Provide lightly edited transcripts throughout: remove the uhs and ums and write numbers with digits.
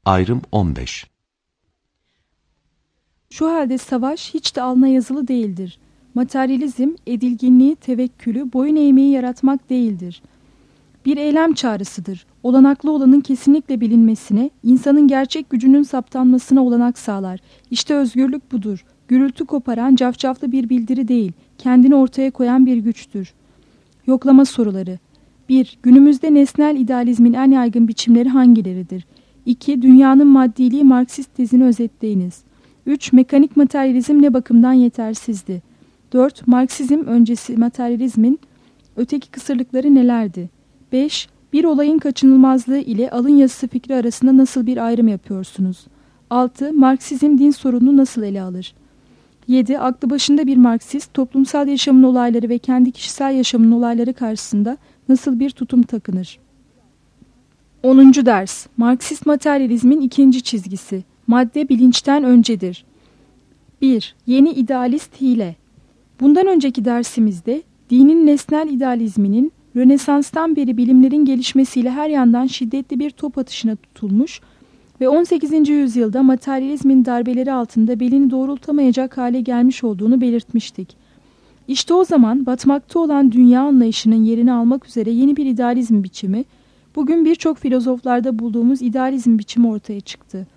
Ayrım 15. Şu halde savaş hiç de alına yazılı değildir. Materyalizm, edilginliği, tevekkülü, boyun eğmeyi yaratmak değildir. Bir eylem çağrısıdır. Olanaklı olanın kesinlikle bilinmesine, insanın gerçek gücünün saptanmasına olanak sağlar. İşte özgürlük budur. Gürültü koparan, cafcaflı bir bildiri değil, kendini ortaya koyan bir güçtür. Yoklama soruları. 1. Günümüzde nesnel idealizmin en yaygın biçimleri hangileridir? 2. Dünyanın maddiliği Marksist tezini özetleyiniz. 3. Mekanik materyalizm ne bakımdan yetersizdi? 4. Marksizm öncesi materyalizmin öteki kısırlıkları nelerdi? 5. Bir olayın kaçınılmazlığı ile alın yazısı fikri arasında nasıl bir ayrım yapıyorsunuz? 6. Marksizm din sorununu nasıl ele alır? 7. Aklı başında bir Marksist, toplumsal yaşamın olayları ve kendi kişisel yaşamın olayları karşısında nasıl bir tutum takınır? 10. Ders. Marksist materyalizmin ikinci çizgisi. Madde bilinçten öncedir. 1. Yeni idealist hile. Bundan önceki dersimizde dinin nesnel idealizminin Rönesans'tan beri bilimlerin gelişmesiyle her yandan şiddetli bir top atışına tutulmuş ve 18. yüzyılda materyalizmin darbeleri altında belini doğrultamayacak hale gelmiş olduğunu belirtmiştik. İşte o zaman batmakta olan dünya anlayışının yerini almak üzere yeni bir idealizm biçimi, bugün birçok filozoflarda bulduğumuz idealizm biçimi ortaya çıktı.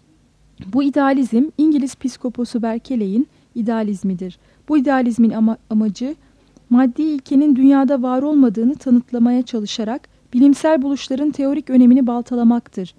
Bu idealizm İngiliz psikoposu Berkeley'in idealizmidir. Bu idealizmin amacı maddi ilkenin dünyada var olmadığını tanıtlamaya çalışarak bilimsel buluşların teorik önemini baltalamaktır.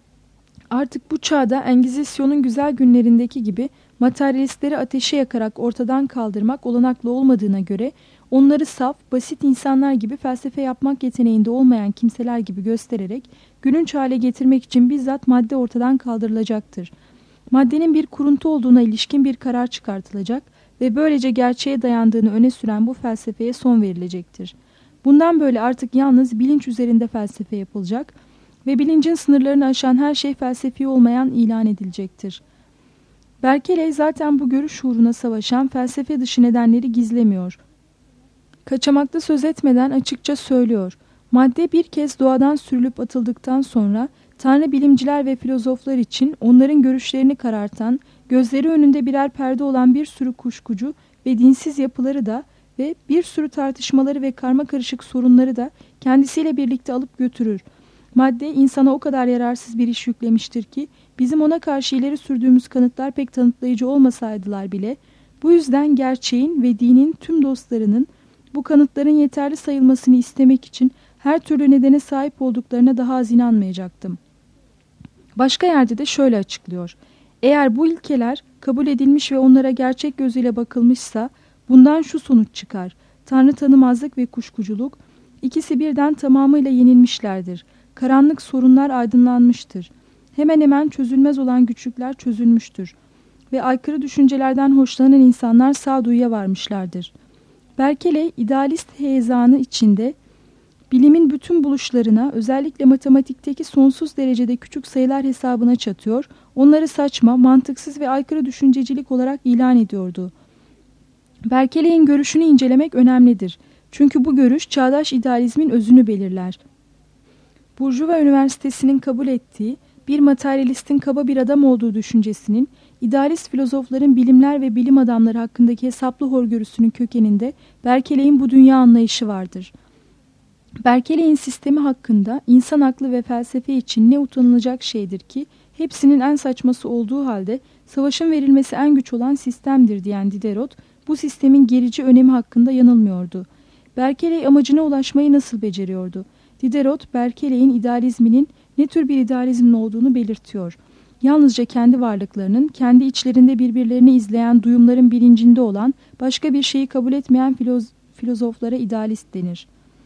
Artık bu çağda Engizisyon'un güzel günlerindeki gibi materyalistleri ateşe yakarak ortadan kaldırmak olanaklı olmadığına göre onları saf, basit insanlar gibi felsefe yapmak yeteneğinde olmayan kimseler gibi göstererek gülünç hale getirmek için bizzat madde ortadan kaldırılacaktır. Maddenin bir kuruntu olduğuna ilişkin bir karar çıkartılacak ve böylece gerçeğe dayandığını öne süren bu felsefeye son verilecektir. Bundan böyle artık yalnız bilinç üzerinde felsefe yapılacak ve bilincin sınırlarını aşan her şey felsefi olmayan ilan edilecektir. Berkeley zaten bu görüş uğruna savaşan felsefe dışı nedenleri gizlemiyor. Kaçamakta söz etmeden açıkça söylüyor. Madde bir kez doğadan sürülüp atıldıktan sonra Tanrı bilimciler ve filozoflar için onların görüşlerini karartan, gözleri önünde birer perde olan bir sürü kuşkucu ve dinsiz yapıları da ve bir sürü tartışmaları ve karmakarışık sorunları da kendisiyle birlikte alıp götürür. Madde insana o kadar yararsız bir iş yüklemiştir ki bizim ona karşı ileri sürdüğümüz kanıtlar pek tanıtlayıcı olmasaydılar bile bu yüzden gerçeğin ve dinin tüm dostlarının bu kanıtların yeterli sayılmasını istemek için her türlü nedene sahip olduklarına daha az inanmayacaktım. Başka yerde de şöyle açıklıyor. Eğer bu ilkeler kabul edilmiş ve onlara gerçek gözüyle bakılmışsa bundan şu sonuç çıkar. Tanrı tanımazlık ve kuşkuculuk ikisi birden tamamıyla yenilmişlerdir. Karanlık sorunlar aydınlanmıştır. Hemen hemen çözülmez olan güçlükler çözülmüştür. Ve aykırı düşüncelerden hoşlanan insanlar sağduyuya varmışlardır. Berkeley, idealist heyezanı içinde bilimin bütün buluşlarına, özellikle matematikteki sonsuz derecede küçük sayılar hesabına çatıyor, onları saçma, mantıksız ve aykırı düşüncecilik olarak ilan ediyordu. Berkeley'in görüşünü incelemek önemlidir. Çünkü bu görüş çağdaş idealizmin özünü belirler. Burjuva Üniversitesi'nin kabul ettiği, bir materyalistin kaba bir adam olduğu düşüncesinin, idealist filozofların bilimler ve bilim adamları hakkındaki hesaplı horgörüsünün kökeninde Berkeley'in bu dünya anlayışı vardır. Berkeley'in sistemi hakkında insan aklı ve felsefe için ne utanılacak şeydir ki, hepsinin en saçması olduğu halde savaşın verilmesi en güç olan sistemdir diyen Diderot, bu sistemin gerici önemi hakkında yanılmıyordu. Berkeley amacına ulaşmayı nasıl beceriyordu? Diderot, Berkeley'in idealizminin ne tür bir idealizmin olduğunu belirtiyor. Yalnızca kendi varlıklarının, kendi içlerinde birbirlerini izleyen duyumların bilincinde olan, başka bir şeyi kabul etmeyen filozoflara idealist denir.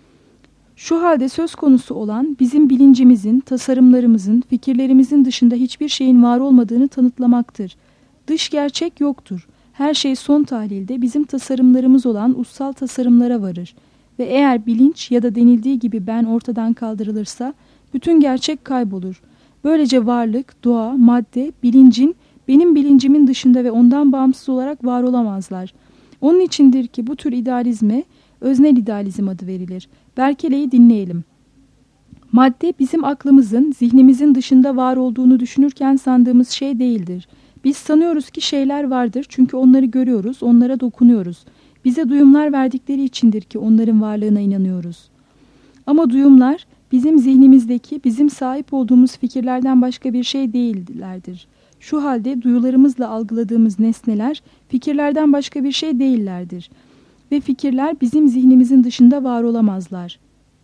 Şu halde söz konusu olan bizim bilincimizin, tasarımlarımızın, fikirlerimizin dışında hiçbir şeyin var olmadığını tanıtlamaktır. Dış gerçek yoktur. Her şey son tahlilde bizim tasarımlarımız olan ussal tasarımlara varır. Ve eğer bilinç ya da denildiği gibi ben ortadan kaldırılırsa bütün gerçek kaybolur. Böylece varlık, doğa, madde, bilincin benim bilincimin dışında ve ondan bağımsız olarak var olamazlar. Onun içindir ki bu tür idealizme öznel idealizm adı verilir. Berkeley'i dinleyelim. Madde bizim aklımızın, zihnimizin dışında var olduğunu düşünürken sandığımız şey değildir. Biz sanıyoruz ki şeyler vardır çünkü onları görüyoruz, onlara dokunuyoruz. Bize duyumlar verdikleri içindir ki onların varlığına inanıyoruz. Ama duyumlar bizim zihnimizdeki, bizim sahip olduğumuz fikirlerden başka bir şey değillerdir. Şu halde duyularımızla algıladığımız nesneler fikirlerden başka bir şey değillerdir. Ve fikirler bizim zihnimizin dışında var olamazlar.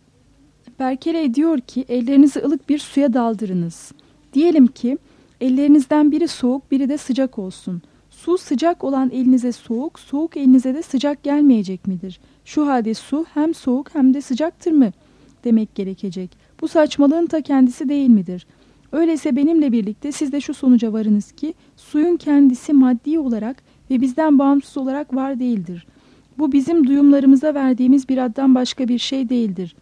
Berkeley diyor ki ellerinizi ılık bir suya daldırınız. Diyelim ki ellerinizden biri soğuk, biri de sıcak olsun. Su sıcak olan elinize soğuk, soğuk elinize de sıcak gelmeyecek midir? Şu halde su hem soğuk hem de sıcaktır mı demek gerekecek. Bu saçmalığın ta kendisi değil midir? Öyleyse benimle birlikte siz de şu sonuca varınız ki suyun kendisi maddi olarak ve bizden bağımsız olarak var değildir. Bu bizim duyumlarımıza verdiğimiz bir addan başka bir şey değildir.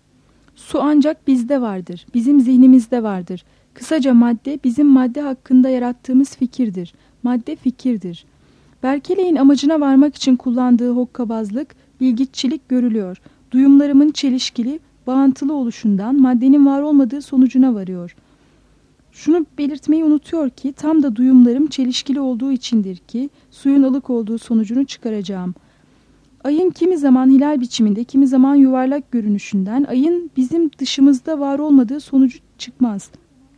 Su ancak bizde vardır, bizim zihnimizde vardır. Kısaca madde bizim madde hakkında yarattığımız fikirdir. Madde fikirdir. Berkeley'in amacına varmak için kullandığı hokkabazlık, bilgiççilik görülüyor. Duyumlarımın çelişkili, bağıntılı oluşundan maddenin var olmadığı sonucuna varıyor. Şunu belirtmeyi unutuyor ki tam da duyumlarım çelişkili olduğu içindir ki suyun ılık olduğu sonucunu çıkaracağım. Ayın kimi zaman hilal biçiminde, kimi zaman yuvarlak görünüşünden ayın bizim dışımızda var olmadığı sonucu çıkmaz.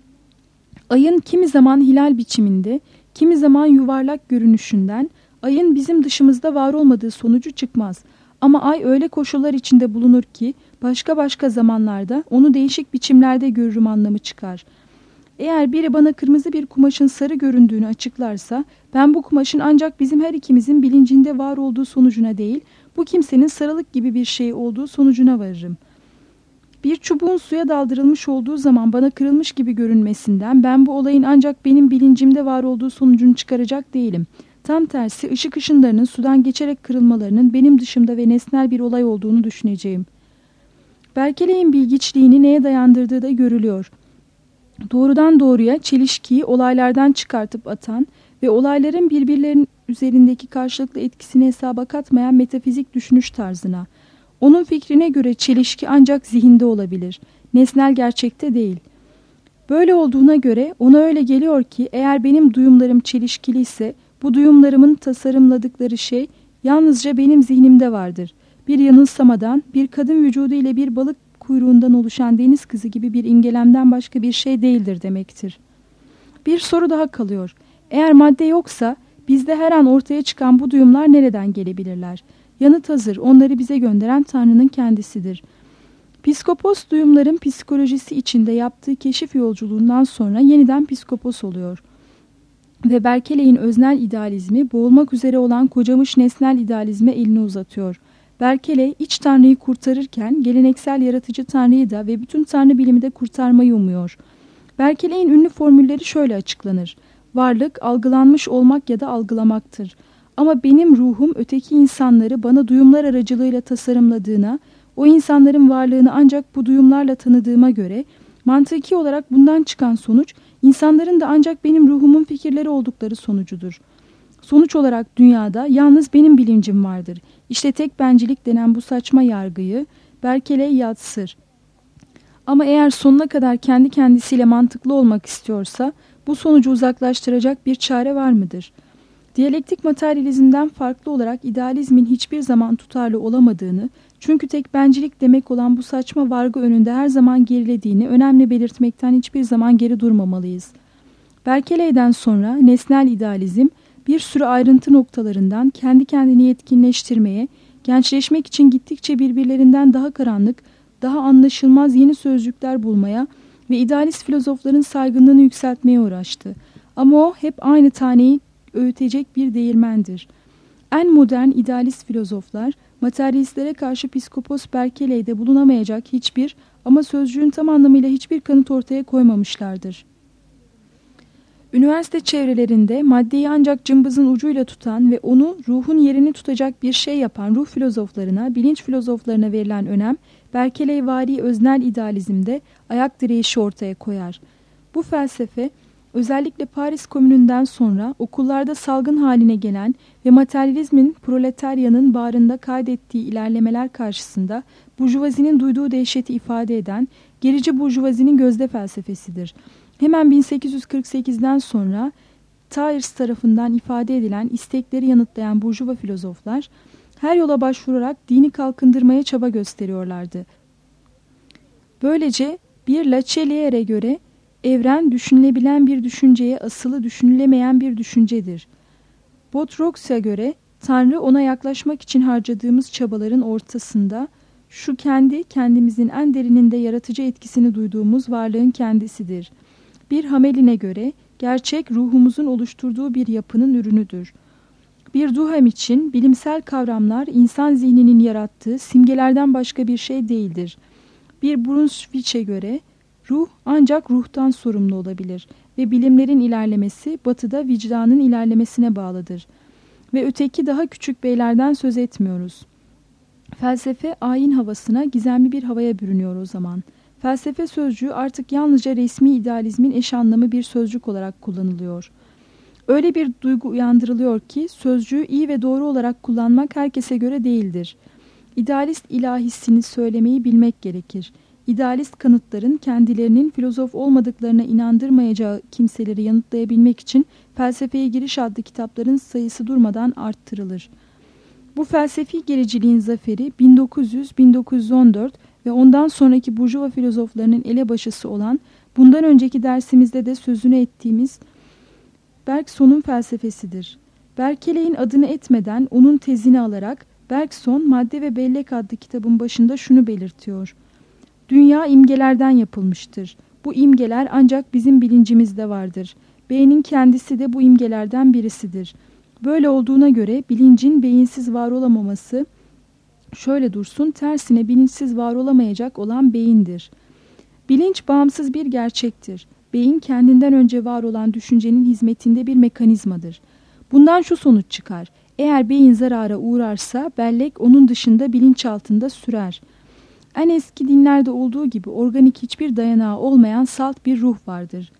Ayın kimi zaman hilal biçiminde, kimi zaman yuvarlak görünüşünden ayın bizim dışımızda var olmadığı sonucu çıkmaz. Ama ay öyle koşullar içinde bulunur ki başka zamanlarda onu değişik biçimlerde görürüm anlamı çıkar. Eğer biri bana kırmızı bir kumaşın sarı göründüğünü açıklarsa ben bu kumaşın ancak bizim her ikimizin bilincinde var olduğu sonucuna değil, bu kimsenin sarılık gibi bir şey olduğu sonucuna varırım. Bir çubuğun suya daldırılmış olduğu zaman bana kırılmış gibi görünmesinden ben bu olayın ancak benim bilincimde var olduğu sonucunu çıkaracak değilim. Tam tersi ışık ışınlarının sudan geçerek kırılmalarının benim dışımda ve nesnel bir olay olduğunu düşüneceğim. Berkeley'in bilgiçliğini neye dayandırdığı da görülüyor. Doğrudan doğruya çelişkiyi olaylardan çıkartıp atan ve olayların birbirlerinin üzerindeki karşılıklı etkisini hesaba katmayan metafizik düşünüş tarzına. Onun fikrine göre çelişki ancak zihinde olabilir, nesnel gerçekte değil. Böyle olduğuna göre ona öyle geliyor ki eğer benim duyumlarım çelişkili ise bu duyumlarımın tasarımladıkları şey yalnızca benim zihnimde vardır. Bir yanılsamadan, bir kadın vücudu ile bir balık kuyruğundan oluşan deniz kızı gibi bir imgelemden başka bir şey değildir demektir. Bir soru daha kalıyor. Eğer madde yoksa bizde her an ortaya çıkan bu duyumlar nereden gelebilirler? Yanıt hazır. Onları bize gönderen Tanrı'nın kendisidir. Psikopos duyumların psikolojisi içinde yaptığı keşif yolculuğundan sonra yeniden psikopos oluyor. Ve Berkeley'in öznel idealizmi boğulmak üzere olan kocamış nesnel idealizme elini uzatıyor. Berkeley iç Tanrı'yı kurtarırken geleneksel yaratıcı Tanrı'yı da ve bütün Tanrı bilimi de kurtarmayı umuyor. Berkeley'in ünlü formülleri şöyle açıklanır. Varlık algılanmış olmak ya da algılamaktır. Ama benim ruhum öteki insanları bana duyumlar aracılığıyla tasarımladığına, o insanların varlığını ancak bu duyumlarla tanıdığıma göre mantıki olarak bundan çıkan sonuç insanların da ancak benim ruhumun fikirleri oldukları sonucudur. Sonuç olarak dünyada yalnız benim bilincim vardır. İşte tek bencilik denen bu saçma yargıyı Berkeley yadsır. Ama eğer sonuna kadar kendi kendisiyle mantıklı olmak istiyorsa bu sonucu uzaklaştıracak bir çare var mıdır? Diyalektik materyalizmden farklı olarak idealizmin hiçbir zaman tutarlı olamadığını, çünkü tek bencilik demek olan bu saçma vargı önünde her zaman gerilediğini önemli belirtmekten hiçbir zaman geri durmamalıyız. Berkeley'den sonra nesnel idealizm bir sürü ayrıntı noktalarından kendi kendini yetkinleştirmeye, gençleşmek için gittikçe birbirlerinden daha karanlık, daha anlaşılmaz yeni sözcükler bulmaya ve idealist filozofların saygınlığını yükseltmeye uğraştı. Ama o hep aynı taneyi öğütecek bir değirmendir. En modern idealist filozoflar, materyalistlere karşı Psikopos Berkeley'de bulunamayacak hiçbir ama sözcüğün tam anlamıyla hiçbir kanıt ortaya koymamışlardır. Üniversite çevrelerinde maddeyi ancak cımbızın ucuyla tutan ve onu ruhun yerini tutacak bir şey yapan ruh filozoflarına, bilinç filozoflarına verilen önem, Berkeleyvari öznel idealizmde ayak direyişi ortaya koyar. Bu felsefe, Özellikle Paris Komünü'nden sonra okullarda salgın haline gelen ve materyalizmin proletaryanın bağrında kaydettiği ilerlemeler karşısında burjuvazinin duyduğu dehşeti ifade eden gerici burjuvazinin gözde felsefesidir. Hemen 1848'den sonra Thiers tarafından ifade edilen istekleri yanıtlayan burjuva filozoflar her yola başvurarak dini kalkındırmaya çaba gösteriyorlardı. Böylece bir Lecellier'e göre evren düşünülebilen bir düşünceye asılı düşünülemeyen bir düşüncedir. Botrox'a göre Tanrı ona yaklaşmak için harcadığımız çabaların ortasında şu kendimizin en derininde yaratıcı etkisini duyduğumuz varlığın kendisidir. Bir Hamelin'e göre gerçek ruhumuzun oluşturduğu bir yapının ürünüdür. Bir Duhem için bilimsel kavramlar insan zihninin yarattığı simgelerden başka bir şey değildir. Bir Brunswick'e göre ruh ancak ruhtan sorumlu olabilir ve bilimlerin ilerlemesi batıda vicdanın ilerlemesine bağlıdır. Ve öteki daha küçük beylerden söz etmiyoruz. Felsefe ayin havasına, gizemli bir havaya bürünüyor o zaman. Felsefe sözcüğü artık yalnızca resmi idealizmin eş anlamı bir sözcük olarak kullanılıyor. Öyle bir duygu uyandırılıyor ki sözcüğü iyi ve doğru olarak kullanmak herkese göre değildir. İdealist ilahisini söylemeyi bilmek gerekir. İdealist kanıtların kendilerinin filozof olmadıklarına inandırmayacağı kimseleri yanıtlayabilmek için Felsefeye Giriş adlı kitapların sayısı durmadan arttırılır. Bu felsefi gericiliğin zaferi 1900-1914 ve ondan sonraki burjuva filozoflarının elebaşısı olan, bundan önceki dersimizde de sözünü ettiğimiz Bergson'un felsefesidir. Berkeley'in adını etmeden onun tezini alarak Bergson, Madde ve Bellek adlı kitabın başında şunu belirtiyor. Dünya imgelerden yapılmıştır. Bu imgeler ancak bizim bilincimizde vardır. Beynin kendisi de bu imgelerden birisidir. Böyle olduğuna göre bilincin beyinsiz var olamaması, şöyle dursun, tersine bilinçsiz var olamayacak olan beyindir. Bilinç bağımsız bir gerçektir. Beyin kendinden önce var olan düşüncenin hizmetinde bir mekanizmadır. Bundan şu sonuç çıkar. Eğer beyin zarara uğrarsa bellek onun dışında bilinçaltında sürer. En eski dinlerde olduğu gibi organik hiçbir dayanağı olmayan salt bir ruh vardır.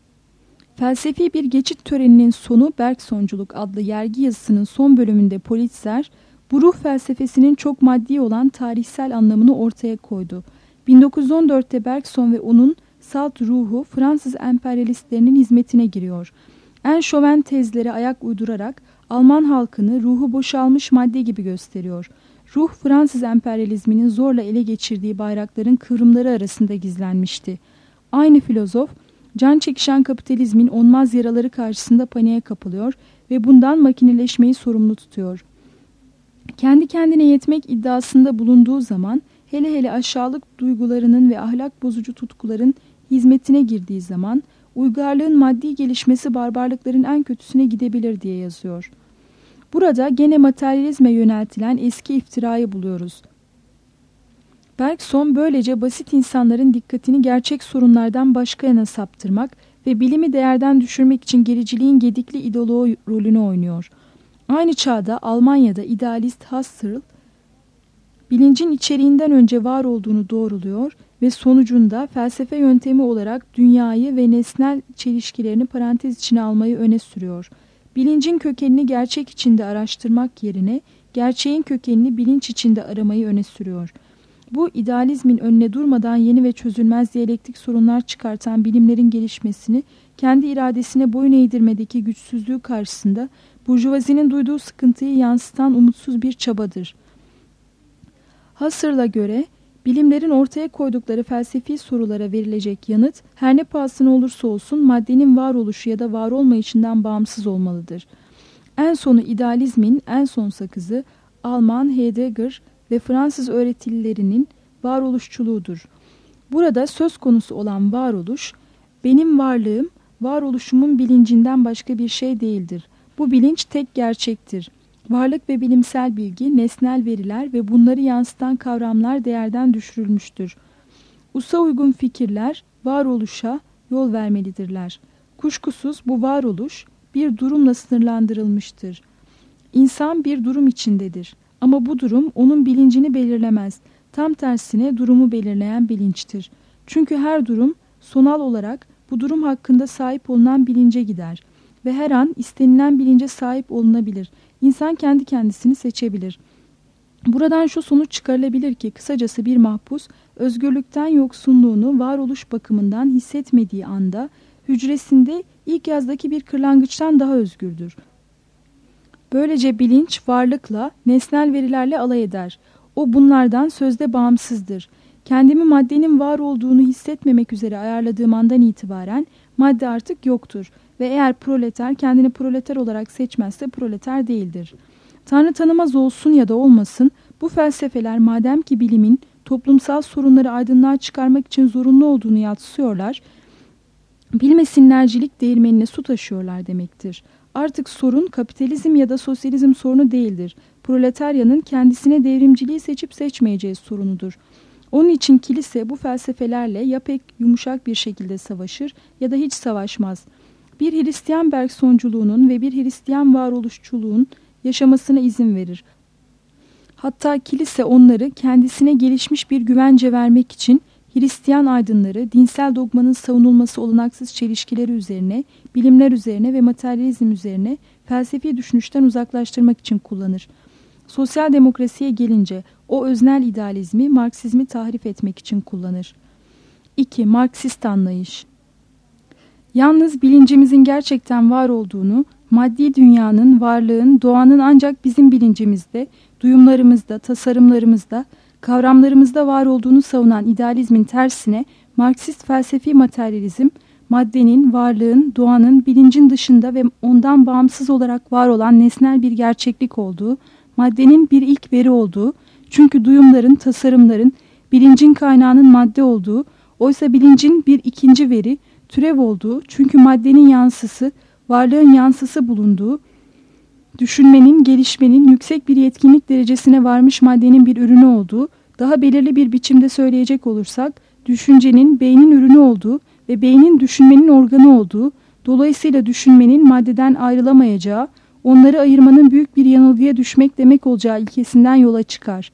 Felsefi bir geçit töreninin sonu Bergsonculuk adlı yergi yazısının son bölümünde Politzer, bu ruh felsefesinin çok maddi olan tarihsel anlamını ortaya koydu. 1914'te Bergson ve onun salt ruhu Fransız emperyalistlerinin hizmetine giriyor. En şoven tezlere ayak uydurarak Alman halkını ruhu boşalmış madde gibi gösteriyor. Ruh Fransız emperyalizminin zorla ele geçirdiği bayrakların kıvrımları arasında gizlenmişti. Aynı filozof, can çekişen kapitalizmin onmaz yaraları karşısında paniğe kapılıyor ve bundan makineleşmeyi sorumlu tutuyor. Kendi kendine yetmek iddiasında bulunduğu zaman, hele hele aşağılık duygularının ve ahlak bozucu tutkuların hizmetine girdiği zaman, uygarlığın maddi gelişmesi barbarlıkların en kötüsüne gidebilir diye yazıyor. Burada gene materyalizme yöneltilen eski iftirayı buluyoruz. Bergson böylece basit insanların dikkatini gerçek sorunlardan başka yana saptırmak ve bilimi değerden düşürmek için gericiliğin gedikli ideoloğu rolünü oynuyor. Aynı çağda Almanya'da idealist Husserl, bilincin içeriğinden önce var olduğunu doğruluyor ve sonucunda felsefe yöntemi olarak dünyayı ve nesnel çelişkilerini parantez içine almayı öne sürüyor. Bilincin kökenini gerçek içinde araştırmak yerine gerçeğin kökenini bilinç içinde aramayı öne sürüyor. Bu idealizmin önüne durmadan yeni ve çözülmez diyalektik sorunlar çıkartan bilimlerin gelişmesini kendi iradesine boyun eğdirmedeki güçsüzlüğü karşısında burjuvazinin duyduğu sıkıntıyı yansıtan umutsuz bir çabadır. Husserl'a göre bilimlerin ortaya koydukları felsefi sorulara verilecek yanıt her ne pahasına olursa olsun maddenin varoluşu ya da var olmayışından bağımsız olmalıdır. En sonu idealizmin en son sakızı Alman Heidegger ve Fransız öğretililerinin varoluşçuluğudur. Burada söz konusu olan varoluş, benim varlığım, varoluşumun bilincinden başka bir şey değildir. Bu bilinç tek gerçektir. Varlık ve bilimsel bilgi, nesnel veriler ve bunları yansıtan kavramlar değerden düşürülmüştür. Usa uygun fikirler varoluşa yol vermelidirler. Kuşkusuz bu varoluş bir durumla sınırlandırılmıştır. İnsan bir durum içindedir. Ama bu durum onun bilincini belirlemez. Tam tersine durumu belirleyen bilinçtir. Çünkü her durum sonal olarak bu durum hakkında sahip olunan bilince gider ve her an istenilen bilince sahip olunabilir. İnsan kendi kendisini seçebilir. Buradan şu sonuç çıkarılabilir ki kısacası bir mahpus özgürlükten yoksunluğunu varoluş bakımından hissetmediği anda hücresinde ilk yazdaki bir kırlangıçtan daha özgürdür. Böylece bilinç varlıkla, nesnel verilerle alay eder. O bunlardan sözde bağımsızdır. Kendimi maddenin var olduğunu hissetmemek üzere ayarladığım andan itibaren madde artık yoktur. Ve eğer proleter kendini proleter olarak seçmezse proleter değildir. Tanrı tanımaz olsun ya da olmasın, bu felsefeler madem ki bilimin toplumsal sorunları aydınlığa çıkarmak için zorunlu olduğunu yatsıyorlar, bilmesinlercilik değirmenine su taşıyorlar demektir. Artık sorun kapitalizm ya da sosyalizm sorunu değildir. Proletaryanın kendisine devrimciliği seçip seçmeyeceği sorunudur. Onun için kilise bu felsefelerle ya pek yumuşak bir şekilde savaşır ya da hiç savaşmaz. Bir Hristiyan Bergson'culuğunun ve bir Hristiyan varoluşçuluğun yaşamasına izin verir. Hatta kilise onları kendisine gelişmiş bir güvence vermek için Hristiyan aydınları dinsel dogmanın savunulması olanaksız çelişkileri üzerine, bilimler üzerine ve materyalizm üzerine felsefi düşünüşten uzaklaştırmak için kullanır. Sosyal demokrasiye gelince o öznel idealizmi, Marksizmi tahrif etmek için kullanır. 2. Marksist anlayış. Yalnız bilincimizin gerçekten var olduğunu, maddi dünyanın, varlığın, doğanın ancak bizim bilincimizde, duyumlarımızda, tasarımlarımızda, kavramlarımızda var olduğunu savunan idealizmin tersine Marksist felsefi materyalizm, maddenin, varlığın, doğanın, bilincin dışında ve ondan bağımsız olarak var olan nesnel bir gerçeklik olduğu, maddenin bir ilk veri olduğu, çünkü duyumların, tasarımların, bilincin kaynağının madde olduğu, oysa bilincin bir ikinci veri, türev olduğu, çünkü maddenin yansısı, varlığın yansısı bulunduğu, düşünmenin, gelişmenin yüksek bir yetkinlik derecesine varmış maddenin bir ürünü olduğu, daha belirli bir biçimde söyleyecek olursak, düşüncenin beynin ürünü olduğu ve beynin düşünmenin organı olduğu, dolayısıyla düşünmenin maddeden ayrılamayacağı, onları ayırmanın büyük bir yanılgıya düşmek demek olacağı ilkesinden yola çıkar.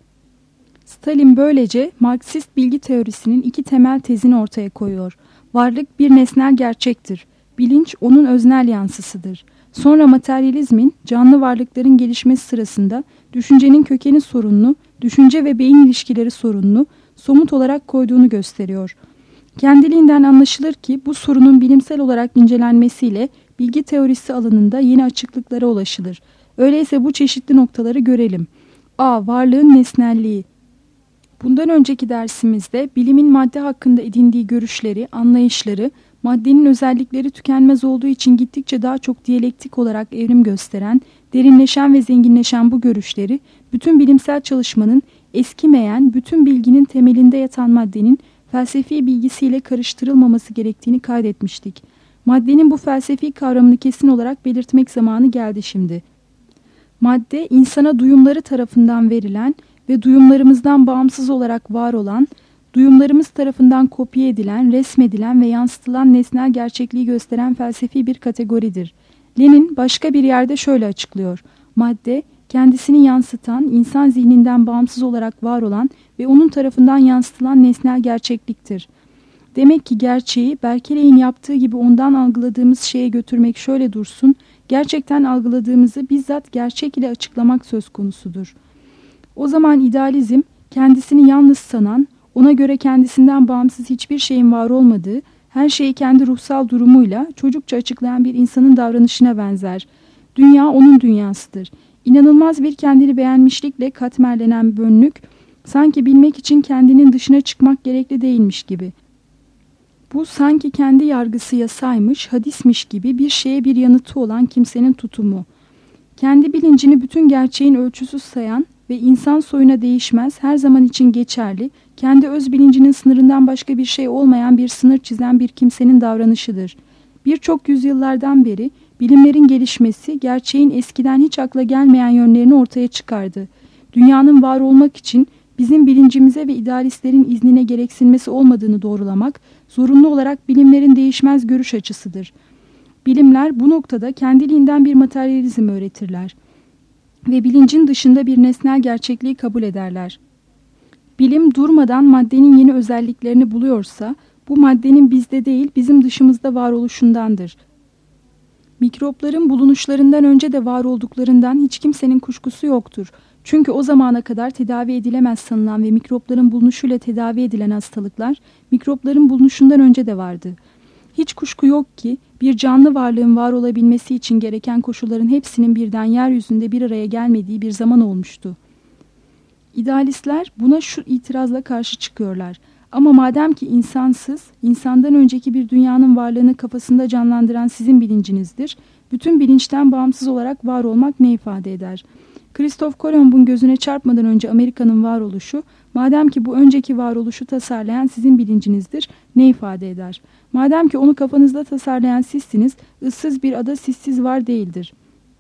Stalin böylece Marksist bilgi teorisinin iki temel tezini ortaya koyuyor. Varlık bir nesnel gerçektir. Bilinç onun öznel yansısıdır. Sonra materyalizmin canlı varlıkların gelişmesi sırasında düşüncenin kökeni sorunlu, düşünce ve beyin ilişkileri sorunlu, somut olarak koyduğunu gösteriyor. Kendiliğinden anlaşılır ki bu sorunun bilimsel olarak incelenmesiyle bilgi teorisi alanında yeni açıklıklara ulaşılır. Öyleyse bu çeşitli noktaları görelim. A. Varlığın nesnelliği. Bundan önceki dersimizde bilimin madde hakkında edindiği görüşleri, anlayışları, maddenin özellikleri tükenmez olduğu için gittikçe daha çok diyalektik olarak evrim gösteren, derinleşen ve zenginleşen bu görüşleri, bütün bilimsel çalışmanın eskimeyen, bütün bilginin temelinde yatan maddenin felsefi bilgisiyle karıştırılmaması gerektiğini kaydetmiştik. Maddenin bu felsefi kavramını kesin olarak belirtmek zamanı geldi şimdi. Madde, insana duyumları tarafından verilen ve duyumlarımızdan bağımsız olarak var olan, duyumlarımız tarafından kopya edilen, resmedilen ve yansıtılan nesnel gerçekliği gösteren felsefi bir kategoridir. Lenin başka bir yerde şöyle açıklıyor. Madde, kendisini yansıtan, insan zihninden bağımsız olarak var olan ve onun tarafından yansıtılan nesnel gerçekliktir. Demek ki gerçeği Berkeley'in yaptığı gibi ondan algıladığımız şeye götürmek şöyle dursun, gerçekten algıladığımızı bizzat gerçek ile açıklamak söz konusudur. O zaman idealizm, kendisini yalnız sanan, ona göre kendisinden bağımsız hiçbir şeyin var olmadığı, her şeyi kendi ruhsal durumuyla çocukça açıklayan bir insanın davranışına benzer. Dünya onun dünyasıdır. İnanılmaz bir kendini beğenmişlikle katmerlenen bönlük, sanki bilmek için kendinin dışına çıkmak gerekli değilmiş gibi. Bu sanki kendi yargısı yasaymış, hadismiş gibi bir şeye bir yanıtı olan kimsenin tutumu. Kendi bilincini bütün gerçeğin ölçüsü sayan ve insan soyuna değişmez, her zaman için geçerli, kendi öz bilincinin sınırından başka bir şey olmayan bir sınır çizen bir kimsenin davranışıdır. Birçok yüzyıllardan beri bilimlerin gelişmesi gerçeğin eskiden hiç akla gelmeyen yönlerini ortaya çıkardı. Dünyanın var olmak için bizim bilincimize ve idealistlerin iznine gereksinmesi olmadığını doğrulamak, zorunlu olarak bilimlerin değişmez görüş açısıdır. Bilimler bu noktada kendiliğinden bir materyalizm öğretirler ve bilincin dışında bir nesnel gerçekliği kabul ederler. Bilim durmadan maddenin yeni özelliklerini buluyorsa, Bu maddenin bizde değil, bizim dışımızda varoluşundandır. Mikropların bulunuşlarından önce de var olduklarından hiç kimsenin kuşkusu yoktur. Çünkü o zamana kadar tedavi edilemez sanılan ve mikropların bulunuşuyla tedavi edilen hastalıklar, mikropların bulunuşundan önce de vardı. Hiç kuşku yok ki bir canlı varlığın var olabilmesi için gereken koşulların hepsinin birden yeryüzünde bir araya gelmediği bir zaman olmuştu. İdealistler buna şu itirazla karşı çıkıyorlar. Ama madem ki insansız, insandan önceki bir dünyanın varlığını kafasında canlandıran sizin bilincinizdir, bütün bilinçten bağımsız olarak var olmak ne ifade eder? Christoph Kolomb'un gözüne çarpmadan önce Amerika'nın varoluşu, madem ki bu önceki varoluşu tasarlayan sizin bilincinizdir, ne ifade eder? Madem ki onu kafanızda tasarlayan sizsiniz, ıssız bir ada sizsiz var değildir.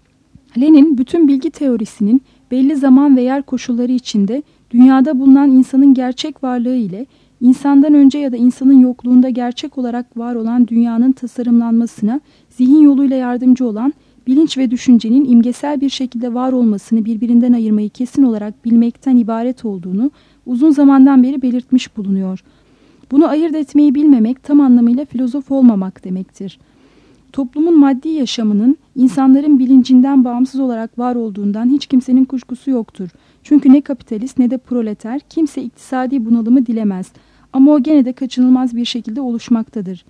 Lenin, bütün bilgi teorisinin belli zaman ve yer koşulları içinde dünyada bulunan insanın gerçek varlığı ile insandan önce ya da insanın yokluğunda gerçek olarak var olan dünyanın tasarımlanmasına zihin yoluyla yardımcı olan bilinç ve düşüncenin imgesel bir şekilde var olmasını birbirinden ayırmayı kesin olarak bilmekten ibaret olduğunu uzun zamandan beri belirtmiş bulunuyor. Bunu ayırt etmeyi bilmemek tam anlamıyla filozof olmamak demektir. Toplumun maddi yaşamının insanların bilincinden bağımsız olarak var olduğundan hiç kimsenin kuşkusu yoktur. Çünkü ne kapitalist ne de proleter kimse iktisadi bunalımı dilemez. Ama o gene de kaçınılmaz bir şekilde oluşmaktadır.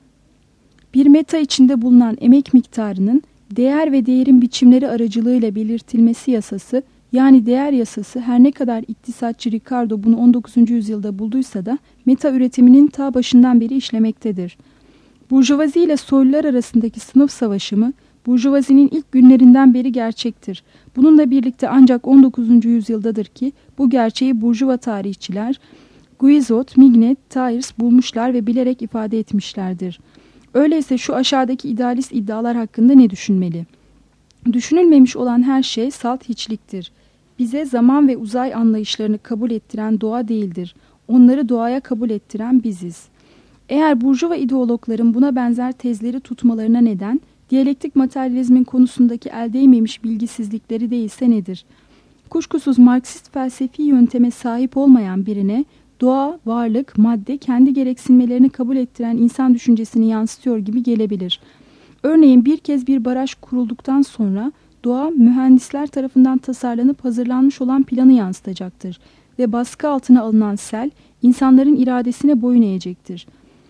Bir meta içinde bulunan emek miktarının değer ve değerin biçimleri aracılığıyla belirtilmesi yasası, yani değer yasası her ne kadar iktisatçı Ricardo bunu 19. yüzyılda bulduysa da meta üretiminin ta başından beri işlemektedir. Burjuvazi ile soylular arasındaki sınıf savaşımı, Burjuvazi'nin ilk günlerinden beri gerçektir. Bununla birlikte ancak 19. yüzyıldadır ki bu gerçeği Burjuva tarihçiler Guizot, Mignet, Thiers bulmuşlar ve bilerek ifade etmişlerdir. Öyleyse şu aşağıdaki idealist iddialar hakkında ne düşünmeli? Düşünülmemiş olan her şey salt hiçliktir. Bize zaman ve uzay anlayışlarını kabul ettiren doğa değildir. Onları doğaya kabul ettiren biziz. Eğer Burjuva ideologların buna benzer tezleri tutmalarına neden, diyalektik materyalizmin konusundaki el değmemiş bilgisizlikleri değilse nedir? Kuşkusuz Marksist felsefi yönteme sahip olmayan birine, doğa, varlık, madde kendi gereksinmelerini kabul ettiren insan düşüncesini yansıtıyor gibi gelebilir. Örneğin bir kez bir baraj kurulduktan sonra doğa mühendisler tarafından tasarlanıp hazırlanmış olan planı yansıtacaktır ve baskı altına alınan sel insanların iradesine boyun eğecektir.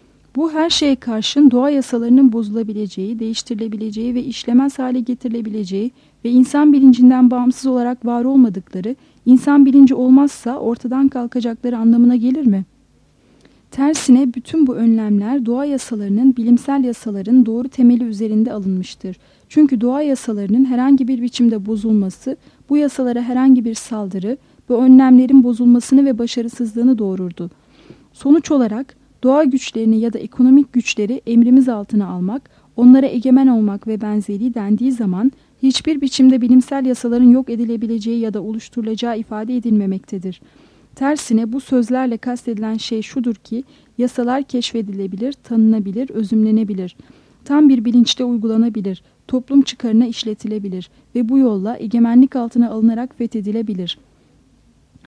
Bu her şeye karşın doğa yasalarının bozulabileceği, değiştirilebileceği ve işlemez hale getirilebileceği ve insan bilincinden bağımsız olarak var olmadıkları, insan bilinci olmazsa ortadan kalkacakları anlamına gelir mi? Tersine bütün bu önlemler doğa yasalarının bilimsel yasaların doğru temeli üzerinde alınmıştır. Çünkü doğa yasalarının herhangi bir biçimde bozulması, bu yasalara herhangi bir saldırı, bu önlemlerin bozulmasını ve başarısızlığını doğururdu. Sonuç olarak doğa güçlerini ya da ekonomik güçleri emrimiz altına almak, onlara egemen olmak ve benzeri dendiği zaman hiçbir biçimde bilimsel yasaların yok edilebileceği ya da oluşturulacağı ifade edilmemektedir. Tersine bu sözlerle kastedilen şey şudur ki, yasalar keşfedilebilir, tanınabilir, özümlenebilir. Tam bir bilinçte uygulanabilir, toplum çıkarına işletilebilir ve bu yolla egemenlik altına alınarak fethedilebilir.